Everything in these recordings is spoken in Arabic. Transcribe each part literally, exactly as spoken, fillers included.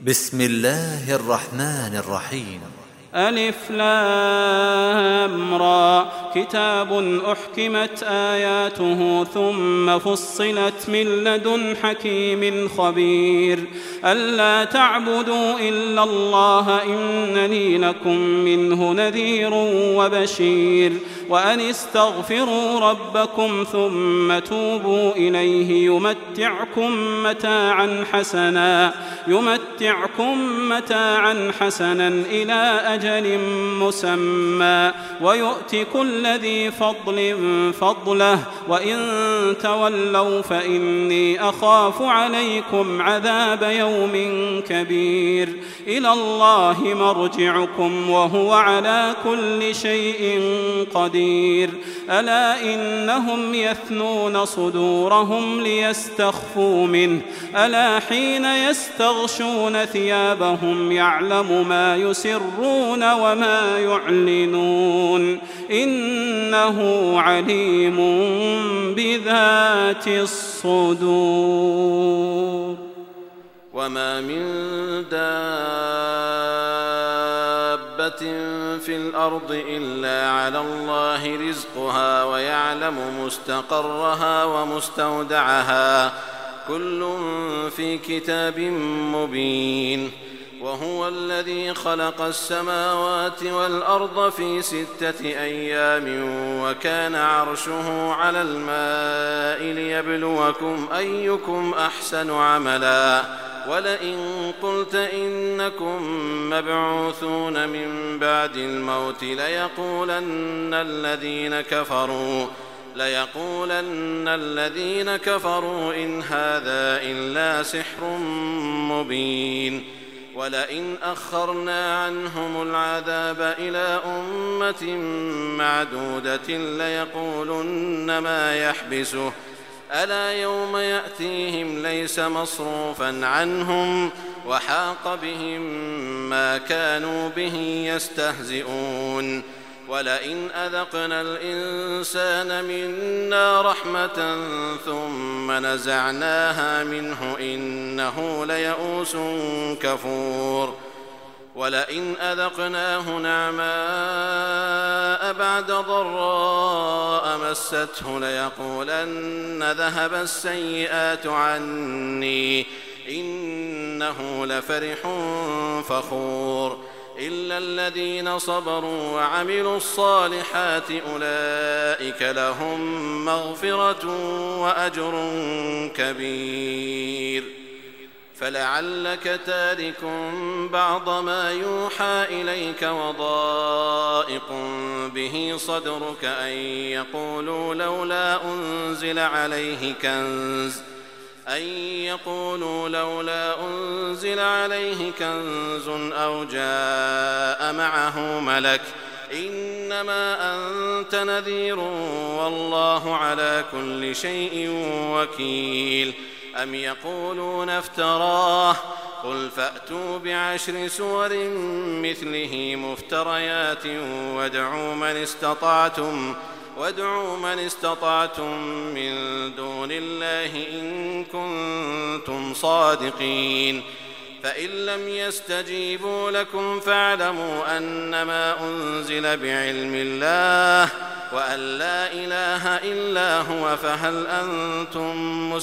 بسم الله الرحمن الرحيم. ألف لام را كتاب أحكمت آياته ثم فصلت من لدن حكيم خبير ألا تعبدوا إلا الله إنني لكم منه نذير وبشير وأن استغفروا ربكم ثم توبوا إليه يمتعكم متاعا حسنا يمتعكم متاعا حسنا إلى أجل مسمى ويؤت كل ذي فضل فضله وإن تولوا فإني أخاف عليكم عذاب يوم كبير إلى الله مرجعكم وهو على كل شيء قدير ألا إنهم يثنون صدورهم ليستخفوا منه ألا حين يستغشون ثيابهم يعلم ما يسرون وما يعلنون إنه عليم بذات الصدور. وما من دابة في الأرض إلا على الله رزقها ويعلم مستقرها ومستودعها كل في كتاب مبين. وهو الذي خلق السماوات والأرض في ستة أيام وكان عرشه على الماء ليبلوكم أيكم أحسن عملا ولئن قلت إنكم مبعوثون من بعد الموت ليقولن الذين كفروا ليقولن الذين كفروا إن هذا إلا سحر مبين. ولئن أخرنا عنهم العذاب إلى أمة معدودة ليقولن ما يحبسه ألا يوم يأتيهم ليس مصروفا عنهم وحاق بهم ما كانوا به يستهزئون. ولئن أذقنا الإنسان منا رحمة ثم نزعناها منه إنه ليئوس كفور. ولئن أذقناه نعماء بعد ضراء مسته ليقولن ذهب السيئات عني إنه لفرح فخور. إلا الذين صبروا وعملوا الصالحات أولئك لهم مغفرة وأجر كبير. فلعلك تارك بعض ما يوحى إليك وضائق به صدرك أن يقولوا لولا أنزل عليه كنز أن يقولوا لولا أنزل عليه كنز أو جاء معه ملك إنما أنت نذير والله على كل شيء وكيل. أم يقولون افتراه قل فأتوا بعشر سور مثله مفتريات وادعوا من استطعتم وادعوا من استطعتم من دون الله إن كنتم صادقين. فإن لم يستجيبوا لكم فاعلموا أنما أنزل بعلم الله وأن لا إله إلا هو فهل أنتم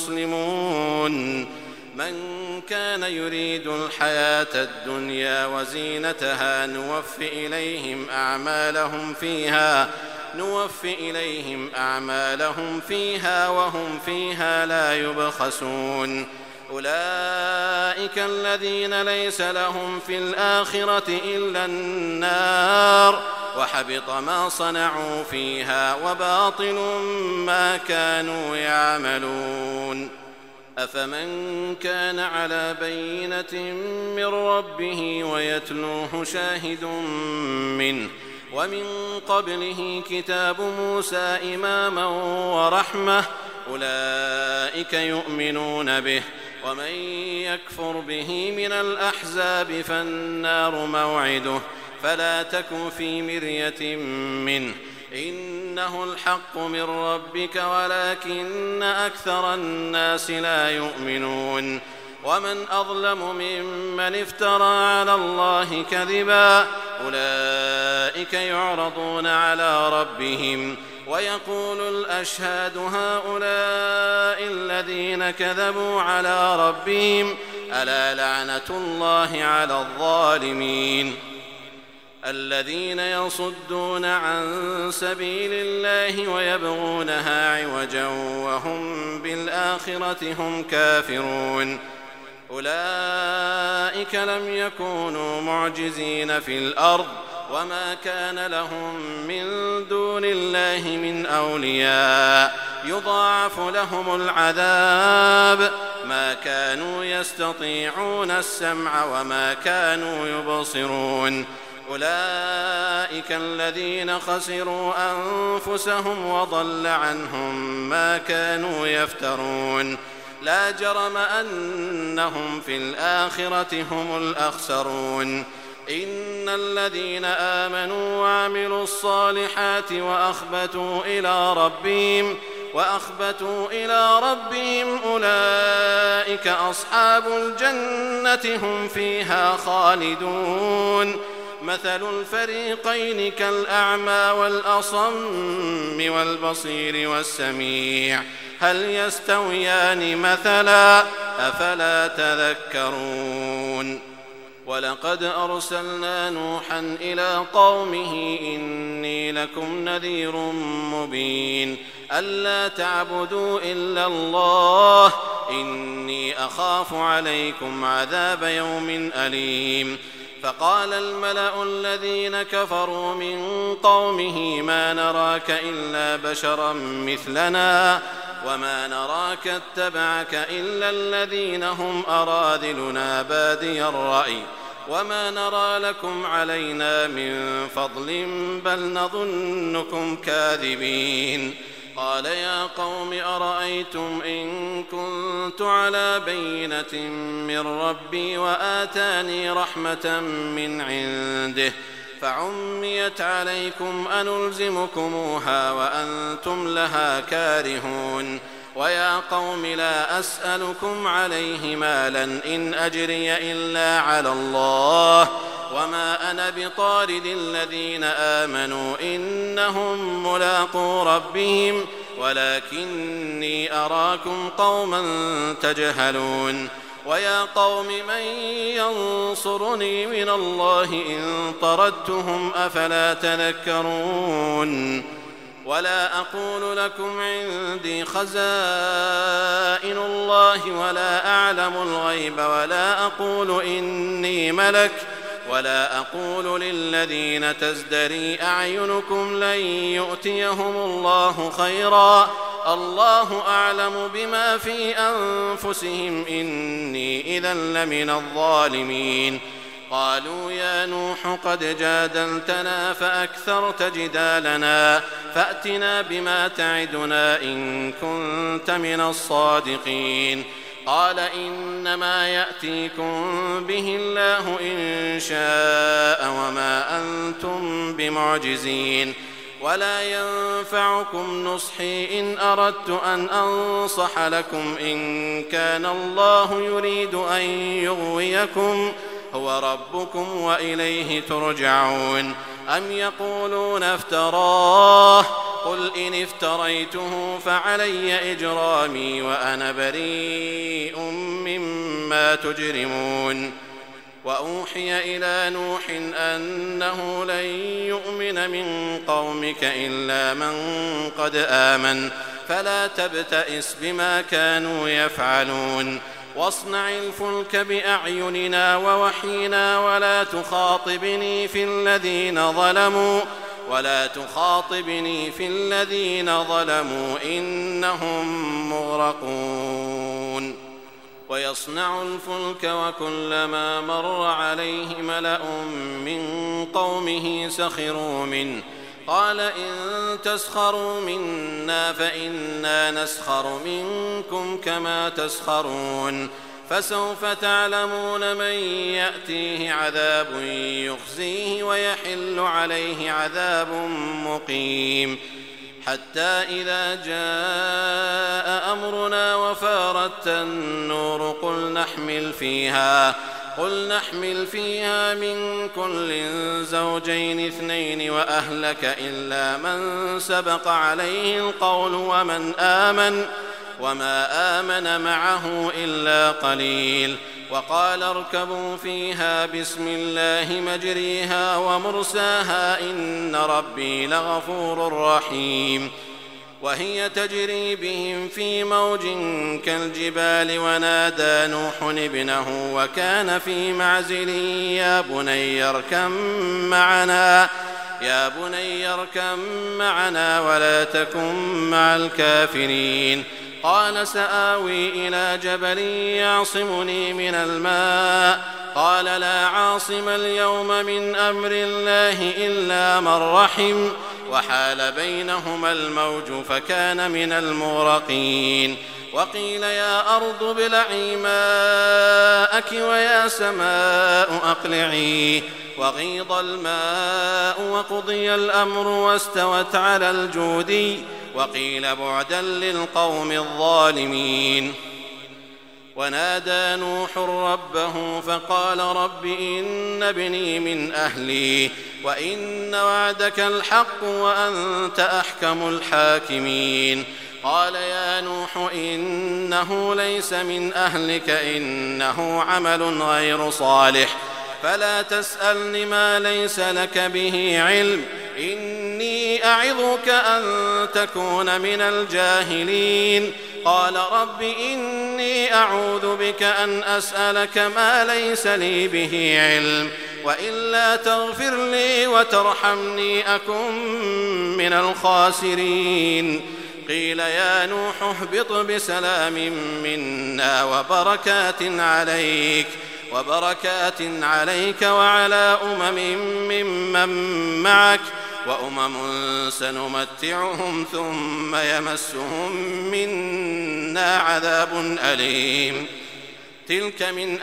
مسلمون. من كان يريد الحياة الدنيا وزينتها نوف إليهم أعمالهم فيها نوف إليهم أعمالهم فيها وهم فيها لا يبخسون. أولئك الذين ليس لهم في الآخرة إلا النار وحبط ما صنعوا فيها وباطل ما كانوا يعملون. أفمن كان على بينة من ربه ويتلوه شاهد منه ومن قبله كتاب موسى إماما ورحمة أولئك يؤمنون به ومن يكفر به من الأحزاب فالنار موعده فلا تك في مرية منه إنه الحق من ربك ولكن أكثر الناس لا يؤمنون. ومن أظلم ممن افترى على الله كذبا أولئك يعرضون على ربهم ويقول الأشهاد هؤلاء الذين كذبوا على ربهم ألا لعنة الله على الظالمين الذين يصدون عن سبيل الله ويبغونها عوجا وهم بالآخرة هم كافرون أولئك لم يكونوا معجزين في الأرض وما كان لهم من دون الله من أولياء يضاعف لهم العذاب ما كانوا يستطيعون السمع وما كانوا يبصرون أولئك الذين خسروا أنفسهم وضل عنهم ما كانوا يفترون لا جرم أنهم في الآخرة هم الأخسرون إن الذين آمنوا وعملوا الصالحات وأخبتوا إلى ربهم وأخبتوا إلى ربهم أولئك أصحاب الجنة هم فيها خالدون مثل الفريقين كالأعمى والأصم والبصير والسميع هل يستويان مثلا أفلا تذكرون ولقد أرسلنا نوحا إلى قومه إني لكم نذير مبين ألا تعبدوا إلا الله إني أخاف عليكم عذاب يوم أليم فقال الملأ الذين كفروا من قومه ما نراك إلا بشرا مثلنا وما نراك اتبعك إلا الذين هم أراذلنا بادي الرأي وما نرى لكم علينا من فضل بل نظنكم كاذبين قال يا قوم أرأيتم إن كنت على بينة من ربي وآتاني رحمة من عنده فعميت عليكم أنلزمكموها وأنتم لها كارهون ويا قوم لا أسألكم عليه مالا إن أجري إلا على الله وما أنا بطارد الذين آمنوا إنهم ملاقو ربهم ولكني أراكم قوما تجهلون ويا قوم من ينصرني من الله إن طردتهم أفلا تذكرون ولا أقول لكم عندي خزائن الله ولا أعلم الغيب ولا أقول إني ملك ولا أقول للذين تزدري أعينكم لن يؤتيهم الله خيرا الله أعلم بما في أنفسهم إني إذا لمن الظالمين قالوا يا نوح قد جادلتنا فأكثرت جدالنا فأتنا بما تعدنا إن كنت من الصادقين قال إنما يأتيكم به الله إن شاء وما أنتم بمعجزين ولا ينفعكم نصحي إن أردت أن أنصح لكم إن كان الله يريد أن يغويكم هو ربكم وإليه ترجعون أم يقولون افتراه قل إن افتريته فعلي إجرامي وأنا بريء مما تجرمون وأوحي إلى نوح أنه لن يؤمن من قومك إلا من قد آمن فلا تبتئس بما كانوا يفعلون واصنع الفلك بأعيننا ووحينا ولا تخاطبني في الذين ظلموا ولا تخاطبني في الذين ظلموا إنهم مغرقون ويصنع الفلك وكلما مر عليه ملأ من قومه سخروا منه قال إن تسخروا منا فإنا نسخر منكم كما تسخرون فسوف تعلمون من يأتيه عذاب يخزيه ويحل عليه عذاب مقيم حتى إذا جاء أمرنا وفارت النور قل نحمل فيها قل نحمل فيها من كل زوجين اثنين وأهلك إلا من سبق عليه القول ومن آمن وما آمن معه إلا قليل. وقال اركبوا فيها بسم الله مجريها ومرساها إن ربي لغفور رحيم. وهي تجري بهم في موج كالجبال ونادى نوح ابنه وكان في معزل يا بني اركب معنا يا بني اركب معنا ولا تكن مع الكافرين. قال سآوي إلى جبل يعصمني من الماء قال لا عاصم اليوم من أمر الله إلا من رحم وحال بينهما الموج فكان من المغرقين. وقيل يا أرض ابلعي ماءك ويا سماء أقلعي وغيض الماء وقضي الأمر واستوت على الجودي وقيل بعدا للقوم الظالمين. ونادى نوح ربه فقال رب إن ابني من أهلي وإن وعدك الحق وأنت أحكم الحاكمين. قال يا نوح إنه ليس من أهلك إنه عمل غير صالح فلا تسألني ما ليس لك به علم إني أعظك أن تكون من الجاهلين. قال رب إني أعوذ بك أن أسألك ما ليس لي به علم وإلا تغفر لي وترحمني أكن من الخاسرين. قيل يا نوح اهبط بسلام منا وبركات عليك وبركات عليك وعلى أمم ممن معك وأمم سنمتعهم ثم يمسهم منا عذاب أليم. تلك من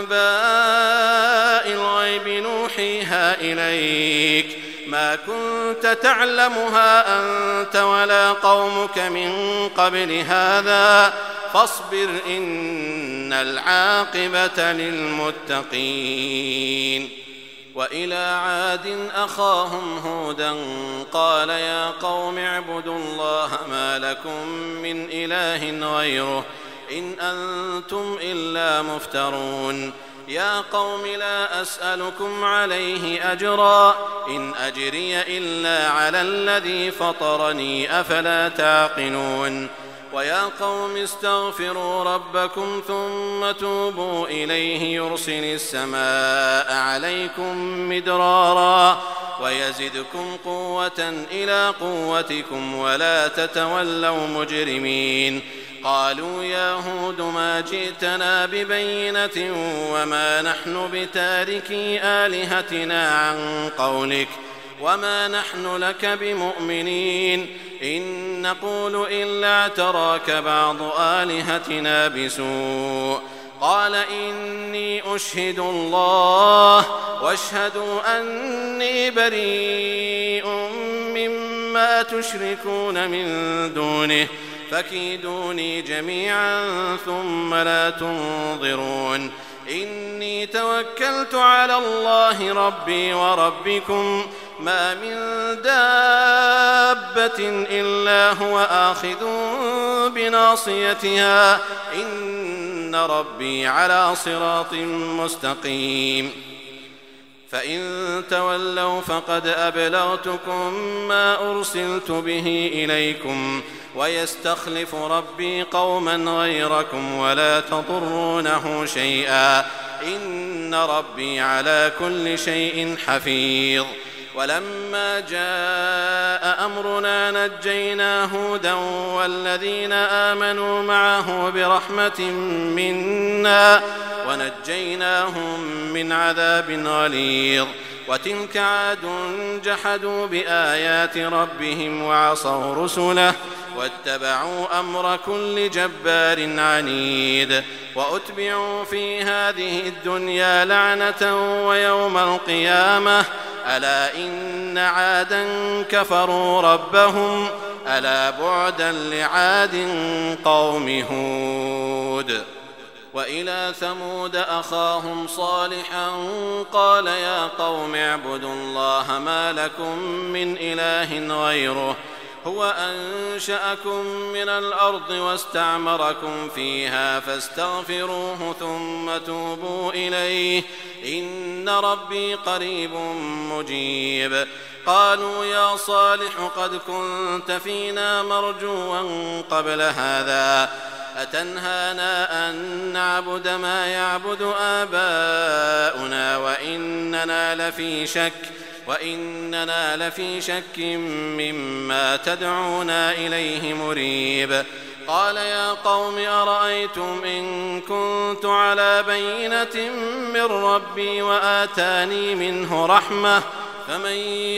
أنباء الغيب نوحيها إليك ما كنت تعلمها أنت ولا قومك من قبل هذا فاصبر إن العاقبة للمتقين. وإلى عاد أخاهم هودا قال يا قوم اعبدوا الله ما لكم من إله غيره إن أنتم إلا مفترون. يا قوم لا أسألكم عليه أجرا إن أجري إلا على الذي فطرني أفلا تعقلون. ويا قوم استغفروا ربكم ثم توبوا إليه يرسل السماء عليكم مدرارا ويزدكم قوة إلى قوتكم ولا تتولوا مجرمين. قالوا يا هود ما جئتنا ببينة وما نحن بتاركي آلهتنا عن قولك وما نحن لك بمؤمنين إن نقول إلا اعتراك بعض آلهتنا بسوء. قال إني أشهد الله واشهدوا أني بريء مما تشركون من دونه فكيدوني جميعا ثم لا تنظرون. إني توكلت على الله ربي وربكم ما من دابة إلا هو آخذ بناصيتها إن ربي على صراط مستقيم. فإن تولوا فقد أبلغتكم ما أرسلت به إليكم ويستخلف ربي قوما غيركم ولا تضرونه شيئا إن ربي على كل شيء حفيظ. ولما جاء أمرنا نجينا هودا والذين آمنوا معه برحمة منا ونجيناهم من عذاب غليظ. وتلك عاد جحدوا بآيات ربهم وعصوا رسله واتبعوا أمر كل جبار عنيد. وأتبعوا في هذه الدنيا لعنة ويوم القيامة ألا إن عادا كفروا ربهم ألا بعدا لعاد قوم هود. وإلى ثمود أخاهم صالحا قال يا قوم اعبدوا الله ما لكم من إله غيره هو أنشأكم من الأرض واستعمركم فيها فاستغفروه ثم توبوا إليه إن ربي قريب مجيب. قالوا يا صالح قد كنت فينا مرجوا قبل هذا أتنهانا أن نعبد ما يعبد آباؤنا وإننا لفي شك وإننا لفي شك مما تدعونا إليه مريب. قال يا قوم أرأيتم إن كنت على بينة من ربي وآتاني منه رحمة فمن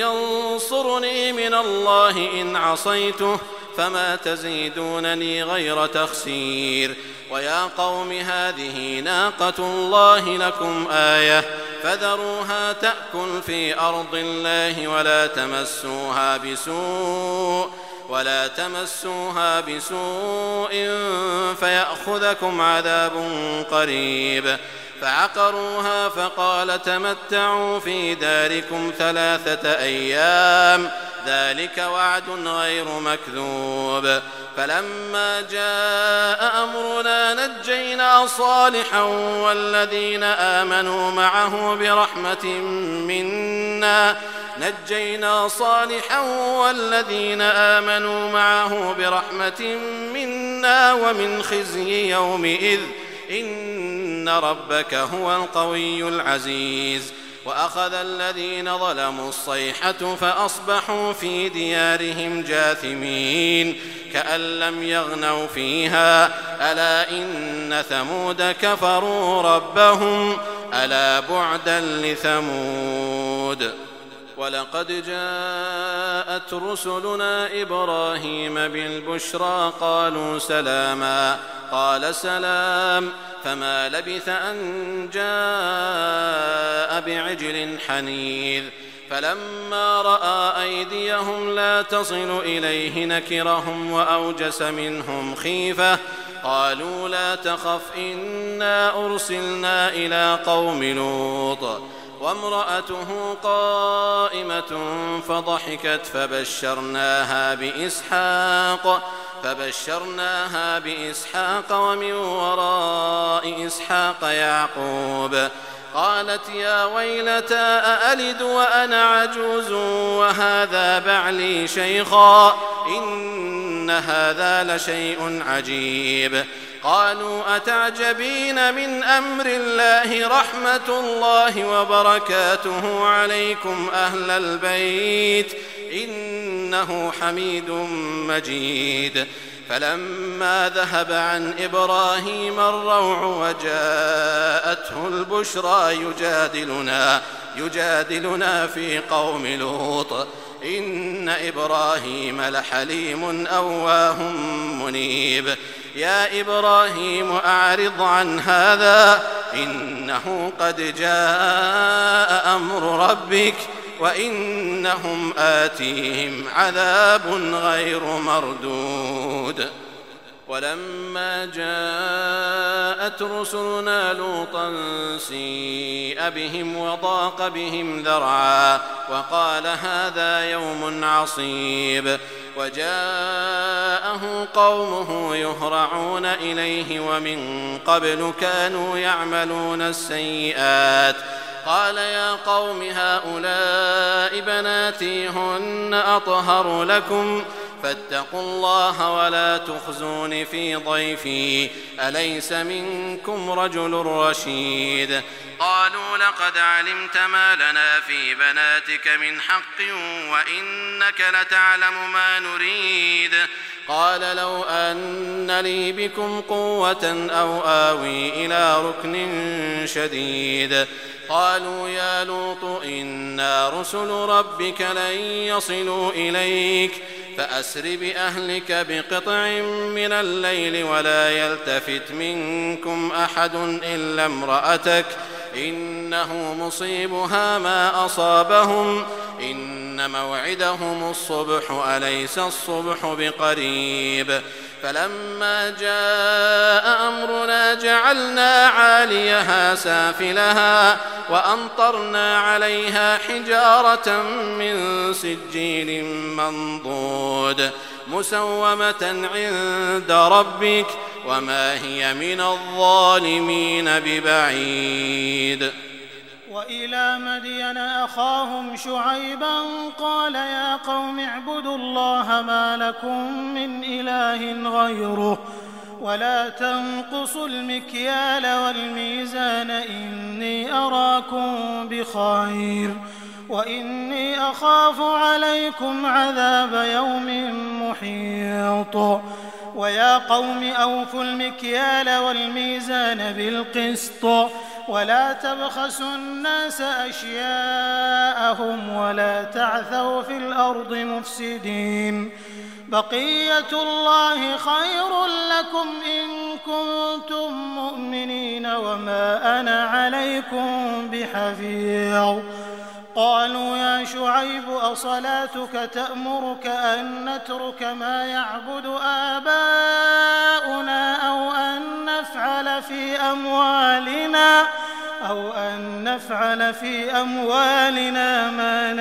ينصرني من الله إن عصيته فما تزيدونني غير تخسير. ويا قوم هذه ناقة الله لكم آية فذروها تأكل في أرض الله ولا تمسوها بسوء ولا تمسوها بسوء فيأخذكم عذاب قريب. فعقروها فقال تمتعوا في داركم ثلاثة أيام ذلك وعد غير مكذوب. فلما جاء أمرنا نجينا صالحا والذين آمنوا معه برحمة منا نجينا صالحا والذين آمنوا معه برحمة منا ومن خزي يومئذ إن ربك هو القوي العزيز. وأخذ الذين ظلموا الصيحة فأصبحوا في ديارهم جاثمين كأن لم يغنوا فيها ألا إن ثمود كفروا ربهم ألا بعدا لثمود. ولقد جاءت رسلنا إبراهيم بالبشرى قالوا سلاما قال سلام فما لبث أن جاء بعجل حنيذ. فلما رأى أيديهم لا تصل إليه نكرهم وأوجس منهم خيفة قالوا لا تخف إنا أرسلنا إلى قوم لوط وامرأته قائمة فضحكت فبشرناها بإسحاق فبشرناها بإسحاق ومن وراء إسحاق يعقوب. قالت يا ويلتى أألد وأنا عجوز وهذا بعلي شيخا إن هذا لشيء عجيب. قالوا أتعجبين من أمر الله رحمة الله وبركاته عليكم أهل البيت إنه حميد مجيد. فلما ذهب عن إبراهيم الروع وجاءته البشرى يجادلنا يجادلنا في قوم لوط إن إبراهيم لحليم أواه منيب. يا إبراهيم أعرض عن هذا إنه قد جاء أمر ربك وإنهم آتيهم عذاب غير مردود. ولما جاءت رسلنا لوطا سيء بهم وضاق بهم ذرعا وقال هذا يوم عصيب. وجاءه قومه يهرعون إليه ومن قبل كانوا يعملون السيئات. قال يا قوم هؤلاء بناتي هن أطهر لكم فاتقوا الله ولا تخزون في ضيفي أليس منكم رجل رشيد. قالوا لقد علمت ما لنا في بناتك من حق وإنك لتعلم ما نريد. قال لو أن لي بكم قوة أو آوي إلى ركن شديد. قالوا يا لوط إنا رسل ربك لن يصلوا إليك فأسر بأهلك بقطع من الليل ولا يلتفت منكم أحد إلا امرأتك إنه مصيبها ما أصابهم إن إن موعدهم الصبح أليس الصبح بقريب فلما جاء أمرنا جعلنا عاليها سافلها وأمطرنا عليها حجارة من سجيل منضود مسومة عند ربك وما هي من الظالمين ببعيد. وإلى مدين أخاهم شعيبا قال يا قوم اعبدوا الله ما لكم من إله غيره ولا تنقصوا المكيال والميزان إني أراكم بخير وإني أخاف عليكم عذاب يوم محيط. ويا قوم أوفوا المكيال والميزان بالقسط ولا تبخسوا الناس أشياءهم ولا تعثوا في الأرض مفسدين. بقية الله خير لكم إن كنتم مؤمنين وما أنا عليكم بحفيظ. قالوا يا شعيب أصلاتك تأمرك أن نترك ما يعبد آباؤنا أو أن نفعل في أموالنا أو أن نفعل في أموالنا ما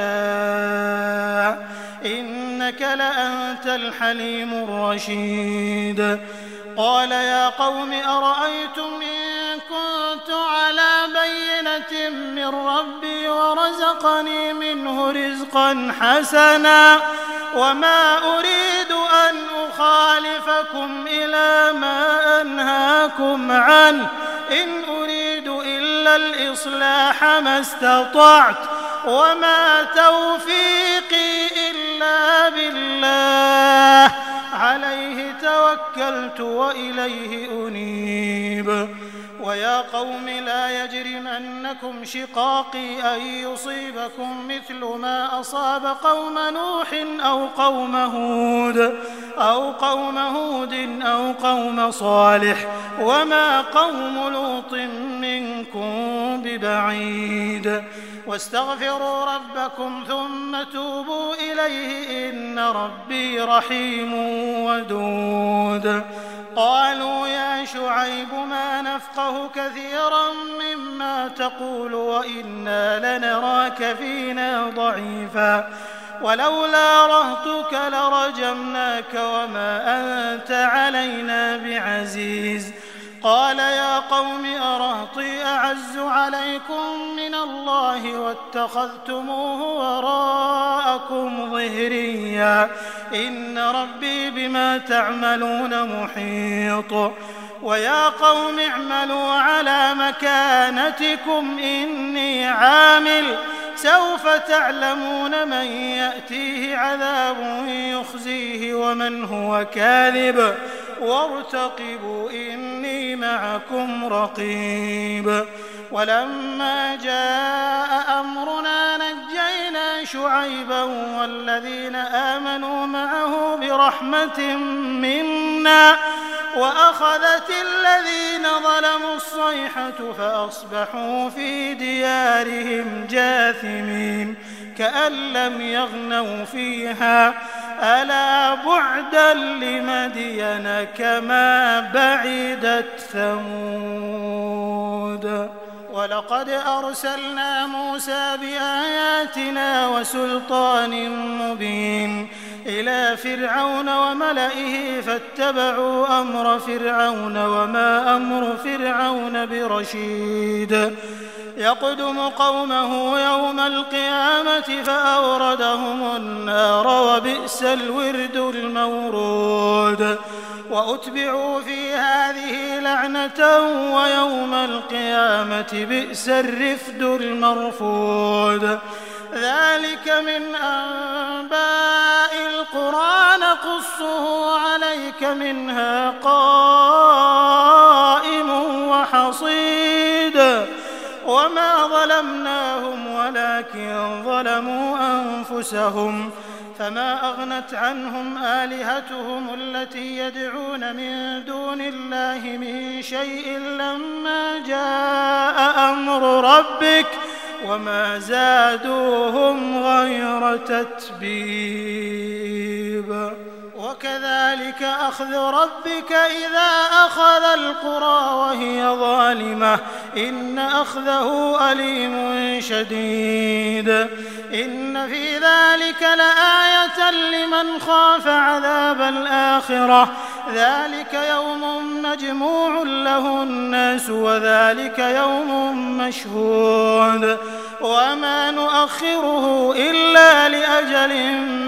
نشاء إنك لأنت الحليم الرشيد. قال يا قوم أرأيتم إن كنت على بينة من ربي ورزقني منه رزقا حسنا وما أريد أن أخالفكم إلى ما أنهاكم عنه إن أريد إلا الإصلاح ما استطعت وما توفيقي إلا بالله عليه توكلت وإليه أنيب. ويا قوم لا يجرمنكم شقاقي أن يصيبكم مثل ما أصاب قوم نوح أو قوم هود أو قوم هود أو قوم صالح وما قوم لوط منكم ببعيد. واستغفروا ربكم ثم توبوا إليه إن ربي رحيم ودود. قالوا يا شعيب ما نفقه كثيرا مما تقول وإنا لنراك فينا ضعيفا ولولا رهطك لرجمناك وما أنت علينا بعزيز. قال يا قوم أرهطي أعز عليكم من الله واتخذتموه وراءكم ظهريا إن ربي بما تعملون محيط. ويا قوم اعملوا على مكانتكم إني عامل سوف تعلمون من يأتيه عذاب يخزيه ومن هو كاذب وارتقبوا إني معكم رقيب. ولما جاء أمرنا نجينا شعيبا والذين آمنوا معه برحمة منا وأخذت الذين ظلموا الصيحة فأصبحوا في ديارهم جاثمين كأن لم يغنوا فيها ألا بعدا لمدين كما بعدت ثمود. ولقد أرسلنا موسى بآياتنا وسلطان مبين إلى فرعون وملئه فاتبعوا أمر فرعون وما أمر فرعون برشيد. يقدم قومه يوم القيامة فأوردهم النار وبئس الورد المورود. وأتبعوا في هذه لعنة ويوم القيامة بئس الرفد المرفود. ذلك من أنباء القرى نقصه عليك منها قائم وحصيد. وما ظلمناهم ولكن ظلموا أنفسهم فما أغنت عنهم آلهتهم التي يدعون من دون الله من شيء لما جاء أمر ربك وما زادوهم غير تتبيب وكذلك أخذ ربك إذا أخذ القرى وهي ظالمة إن أخذه أليم شديد إن في ذلك لآية لمن خاف عذاب الآخرة ذلك يوم مجموع له الناس وذلك يوم مشهود وما نؤخره إلا لأجل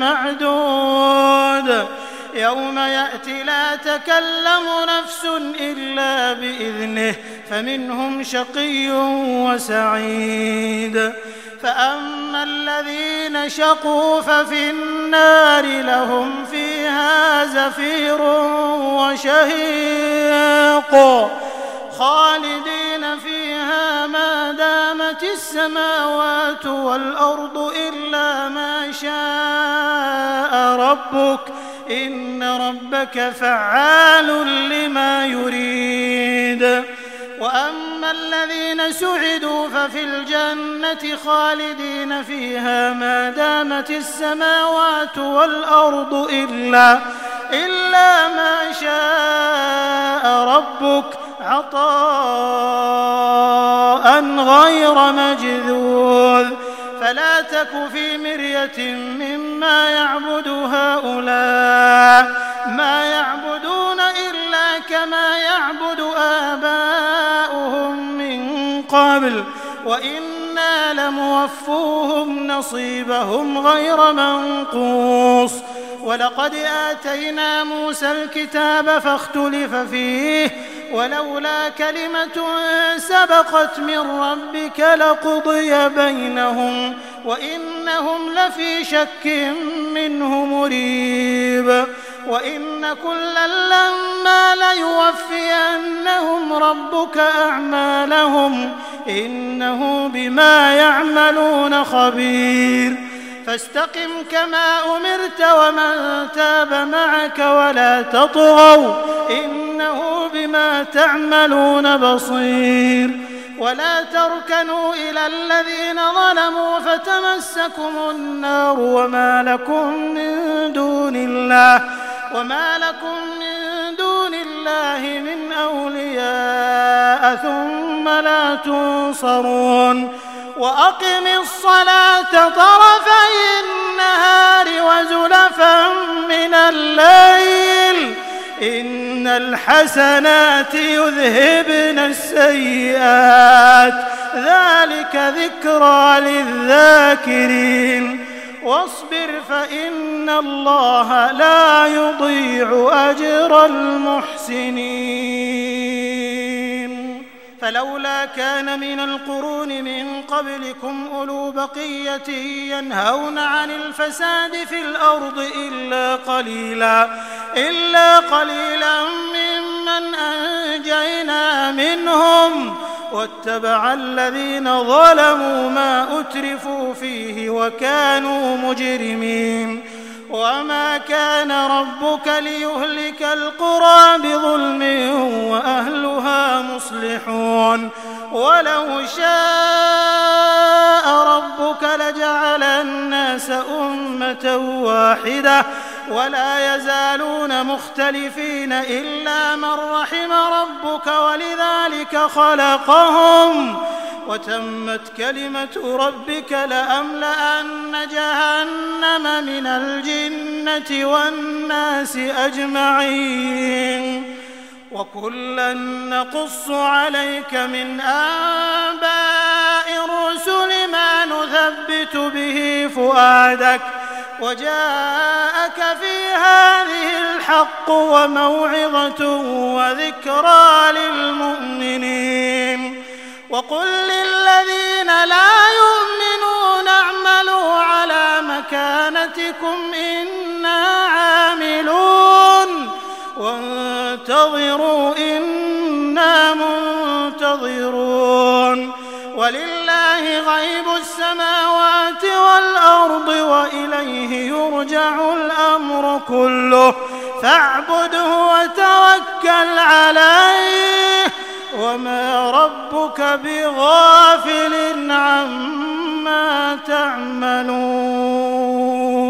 معدود يوم يأتي لا تكلم نفس إلا بإذنه فمنهم شقي وسعيد فأما الذين شقوا ففي النار لهم فيها زفير وشهيق خالدين فيها ما دامت السماوات والأرض إلا ما شاء ربك إن ربك فعال لما يريد وأما الذين سعدوا ففي الجنة خالدين فيها ما دامت السماوات والأرض إلا, إلا ما شاء ربك عطاء غير مجذوذ فلا تك في مرية مما يعبد هؤلاء ما يعبدون إلا كما يعبد آباؤهم من قبل وإنا لموفوهم نصيبهم غير منقوص ولقد آتينا موسى الكتاب فاختلف فيه ولولا كلمة سبقت من ربك لقضي بينهم وإنهم لفي شك منه مريب وإن كلا لما ليوفينهم ربك أعمالهم إنه بما يعملون خبير فاستقم كما أمرت ومن تاب معك ولا تطغوا إنه بما تعملون بصير ولا تركنوا إلى الذين ظلموا فتمسكم النار وما لكم من دون الله وما لكم من دون الله من أولياء ثم لا تنصرون وأقم الصلاة طرفي النهار وزلفا من الليل إن الحسنات يذهبن السيئات ذلك ذكرى للذاكرين واصبر فإن الله لا يضيع أجر المحسنين فلولا كان من القرون من قبلكم أولو بقية ينهون عن الفساد في الأرض إلا قليلا إلا قليلا ممن أنجينا منهم واتبع الذين ظلموا ما أترفوا فيه وكانوا مجرمين وما كان ربك ليهلك القرى بظلم وأهلها مصلحون ولو شاء ربك لجعل الناس أمة واحدة ولا يزالون مختلفين إلا من رحم ربك ولذلك خلقهم وتمت كلمة ربك لأملأن جهنم من الجنة والناس أجمعين وكلا نقص عليك من أنباء الرسل ما نثبت به فؤادك وجاءك في هذه الحق وموعظة وذكرى للمؤمنين وقل للذين لا يؤمنون اعملوا على مكانتكم إنا عاملون وانتظروا إنا منتظرون ولله غيب السماوات والأرض وإليه يرجع الأمر كله فاعبده وتوكل عليه وما ربك بغافل عما تعملون.